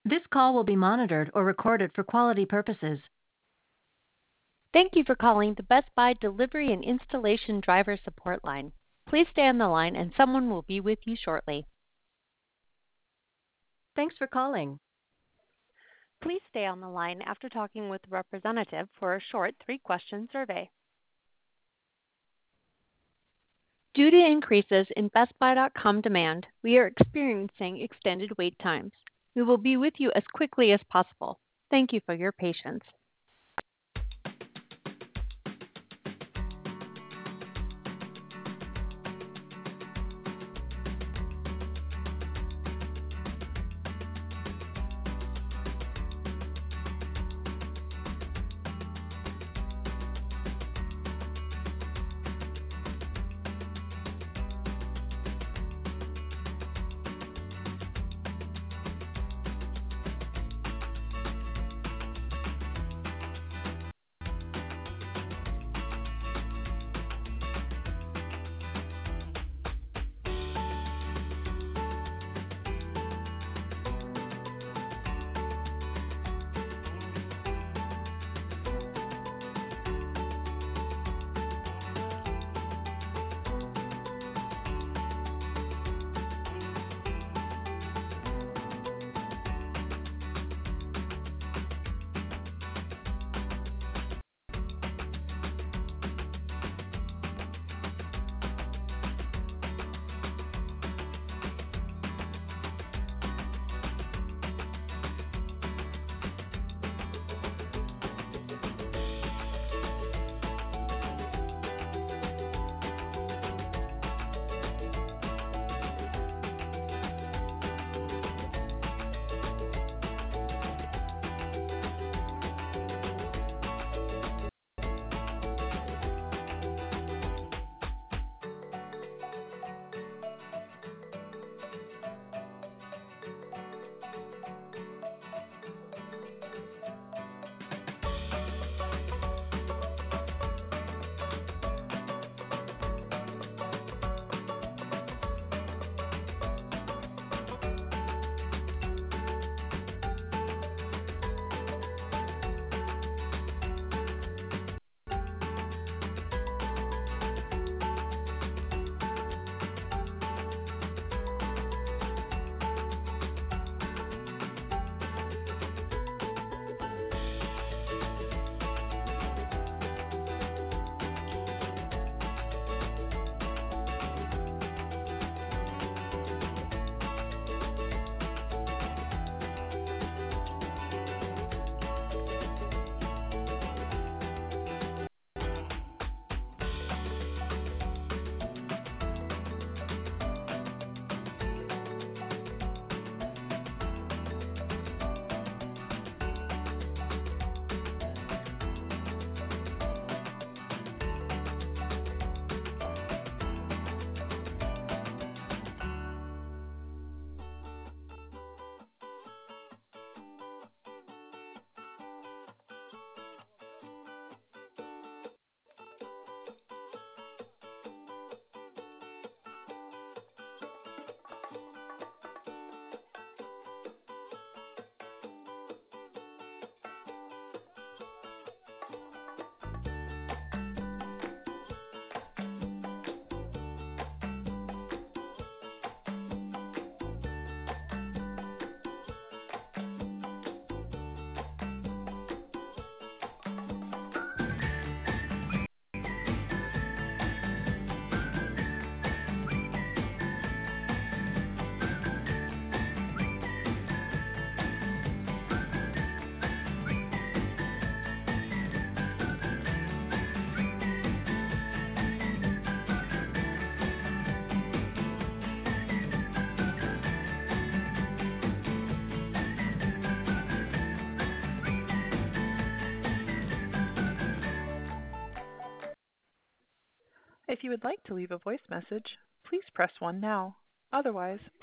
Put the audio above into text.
This call will be monitored or recorded for quality purposes. Thank you for calling the Best Buy Delivery and Installation Driver Support Line. Please stay on the line and someone will be with you shortly. Thanks for calling. Please stay on the line after talking with a representative for a short 3-question survey. Due to increases in BestBuy.com demand, we are experiencing extended wait times. We will be with you as quickly as possible. Thank you for your patience. If you would like to leave a voice message, please press 1 now. Otherwise,